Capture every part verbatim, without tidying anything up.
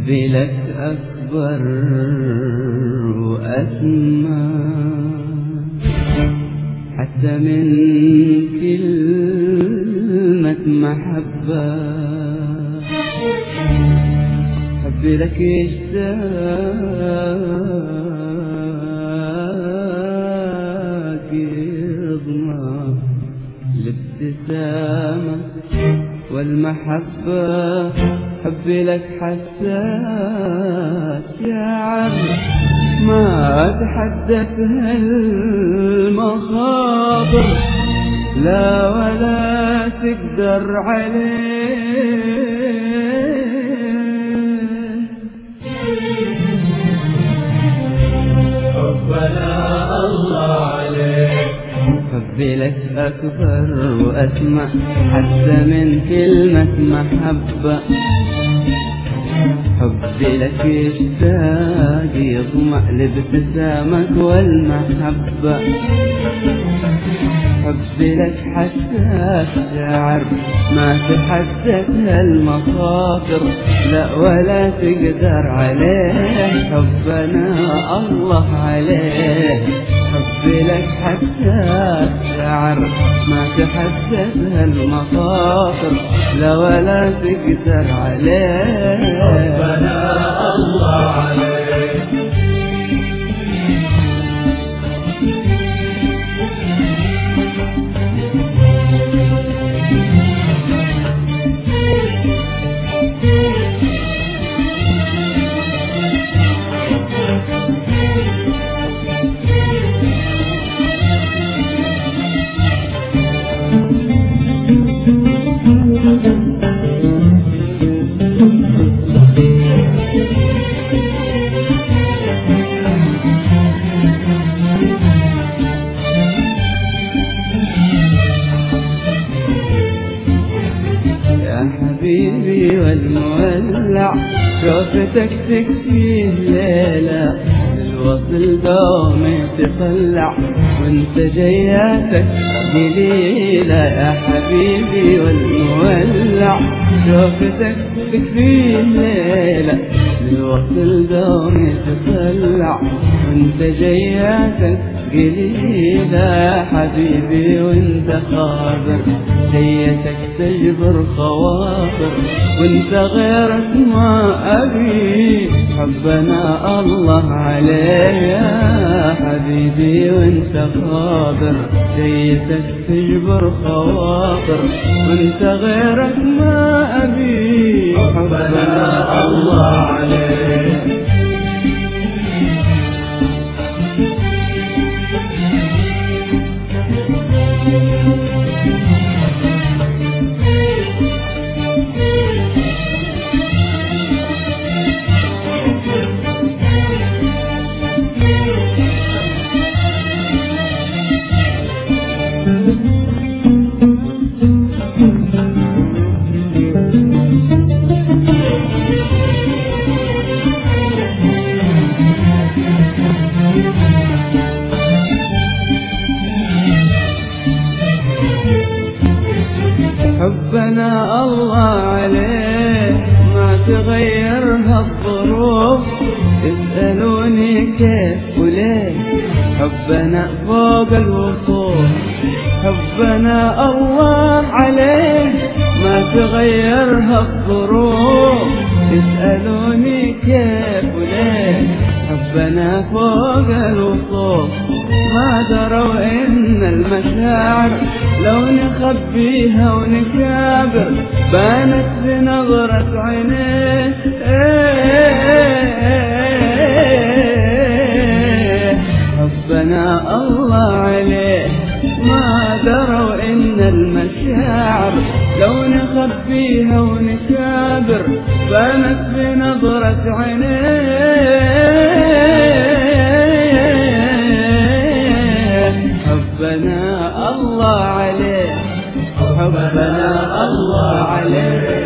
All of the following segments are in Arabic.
حبي لك أكبر وأسمى، حتى من كلمة محبة حبي لك يشتاق يضمى الابتسامة والمحبة. حبي لك حساس يا عبد ما تحدث هالمخاطر، لا ولا تقدر عليه. حبنا الله عليك، حبي لك أكبر وأسمى، حتى من كلمة محبة حبي لك يشتاق يطمع لابتسامك والمحبة. حبي لك حساس شعر ما تحدث هالمخاطر، لا ولا تقدر عليه. حبنا الله عليه. حبي لك حساس شعر ما تحدث هالمخاطر، لا ولا تقدر عليه. حبنا الله عليك. حبيبي والمولع شوفتك تكفيه ليلة، الوصل دوم تطلع وانت جياتك قليلة. يا حبيبي والمولع شوفتك تكفيه ليلة، الوصل دوم تطلع وانت جياتك قليلة. يا حبيبي وانت خابر جيتك تجبر خواطر، وانت غيرك ما أبي. حبنا الله عليه يا حبيبي وانت خابر جيتك تجبر خواطر، وانت غيرك ما أبي. حبنا الله عليه. حبنا الله عليه ما تغير هالظروف، يسألوني كيف وليه. حبنا فوق الوصوف. حبنا الله عليه ما تغير هالظروف، يسألوني كيف وليه. حبنا فوق الوصوف. ما دروا إن المشاعر لو نخبيها ونكابر بانت بنظرة عينيه. حبنا الله عليه ما دروا إن المشاعر لو نخبيها ونكابر بانت بنظرة عينيه. حبنا الله عليه. حبنا الله عليه.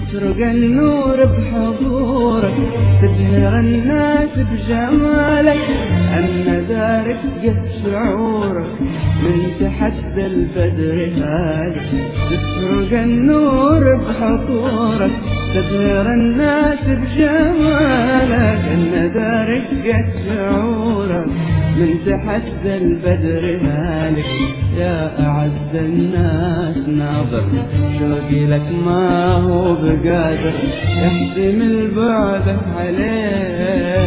تسرق النور بحضورك، تبهر الناس بجمالك، أن دارك جه شعورك من تحت البدر هالك. تسرق النور بحضورك، تبهر الناس بجمالك، أن دارك جه شعورك من تحت البدر هالك. يا أعز الناس ناظر شوقي لك ما هو بقادر يحتمل بعدك عليه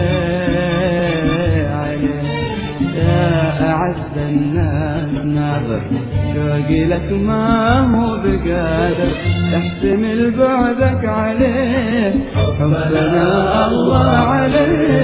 عليه. يا أعز الناس ناظر شوقي لك ما هو بقادر يحتمل بعدك عليه. حبنا الله عليه